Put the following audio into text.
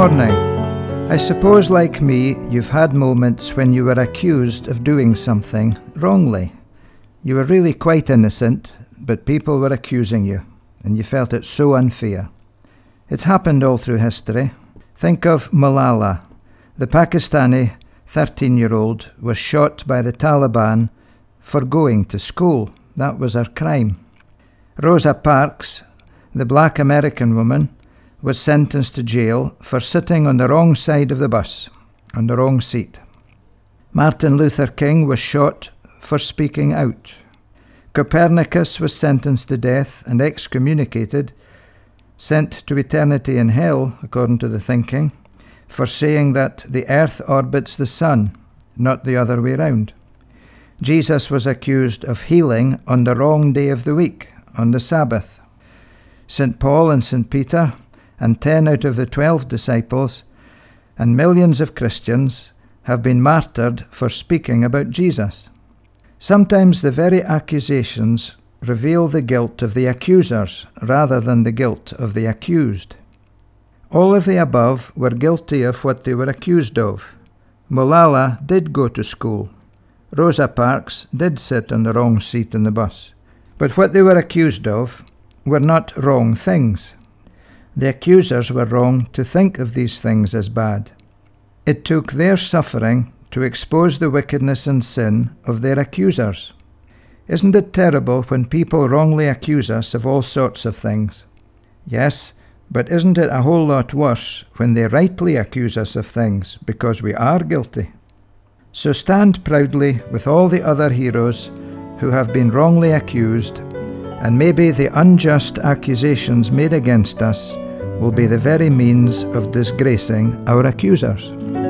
morning. I suppose, like me, you've had moments when you were accused of doing something wrongly. You were really quite innocent, but people were accusing you, and you felt it so unfair. It's happened all through history. Think of Malala. The Pakistani 13-year-old was shot by the Taliban for going to school. That was her crime. Rosa Parks, the black American woman, was sentenced to jail for sitting on the wrong side of the bus, on the wrong seat. Martin Luther King was shot for speaking out. Copernicus was sentenced to death and excommunicated, sent to eternity in hell, according to the thinking, for saying that the earth orbits the sun, not the other way round. Jesus was accused of healing on the wrong day of the week, on the Sabbath. St. Paul and St. Peter, and 10 out of the 12 disciples, and millions of Christians have been martyred for speaking about Jesus. Sometimes the very accusations reveal the guilt of the accusers rather than the guilt of the accused. All of the above were guilty of what they were accused of. Malala did go to school. Rosa Parks did sit on the wrong seat in the bus. But what they were accused of were not wrong things. The accusers were wrong to think of these things as bad. It took their suffering to expose the wickedness and sin of their accusers. Isn't it terrible when people wrongly accuse us of all sorts of things? Yes, but isn't it a whole lot worse when they rightly accuse us of things because we are guilty? So stand proudly with all the other heroes who have been wrongly accused, and maybe the unjust accusations made against us will be the very means of disgracing our accusers.